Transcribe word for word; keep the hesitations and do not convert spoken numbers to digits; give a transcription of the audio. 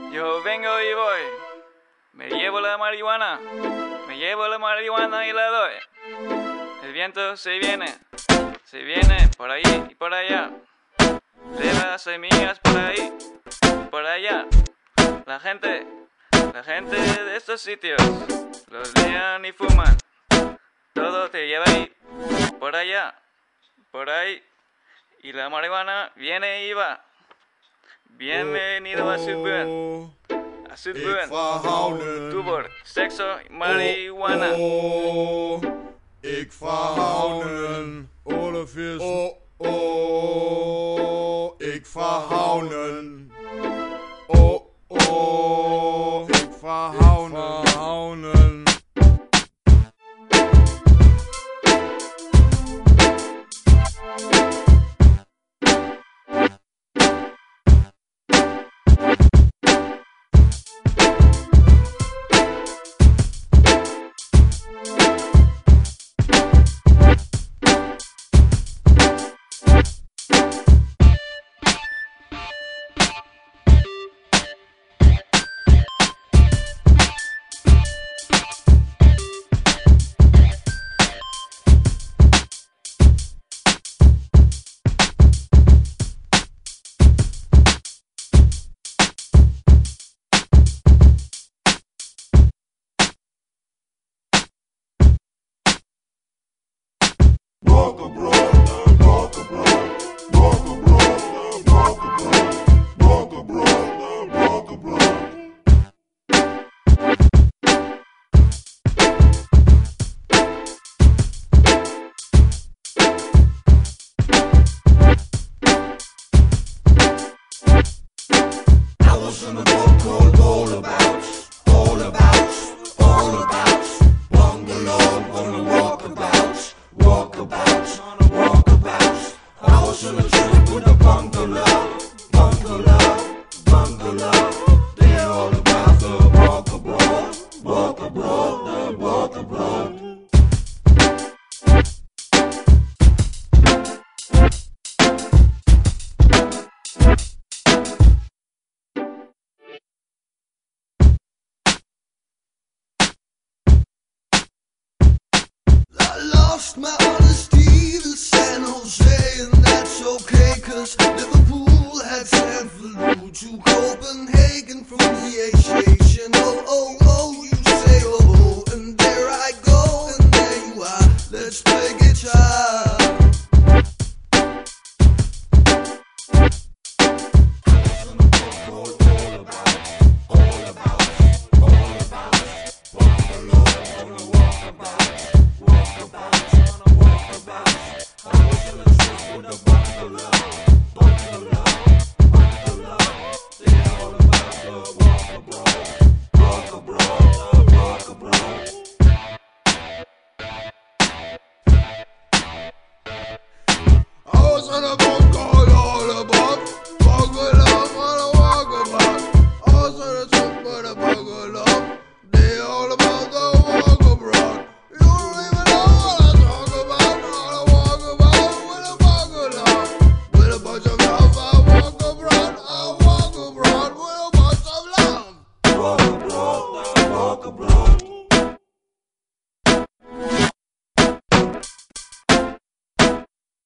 Yo vengo y voy, me llevo la marihuana, me llevo la marihuana y la doy. El viento se viene, se viene por ahí y por allá. Lleva semillas por ahí y por allá. La gente, la gente de estos sitios, los lían y fuman. Todo te lleva ahí, por allá, por ahí. Y la marihuana viene y va. Bienvenido a Zuidbuen. A Zuidbuen. Toevoort, sexo, marihuana. Oh, ik verhouden. Olafjes. Oh, oh, ik verhouden. Oh, oh, ik verhouden. Walk abroad, walk abroad, walk abroad, walk abroad, walk abroad, walk abroad. I was in a book called All About, All About, All About. Bungalow, wanna walk about. Walkabouts, walkabouts. I was on a trip with a bungalow, bungalow, bungalow. They're all about the walk abroad, walk abroad, the walk abroad. I lost my honesty to San Jose, and that's okay, cause Liverpool had sent flew to Copenhagen from the aviation. Oh, oh, oh, you say oh, oh, and there I go.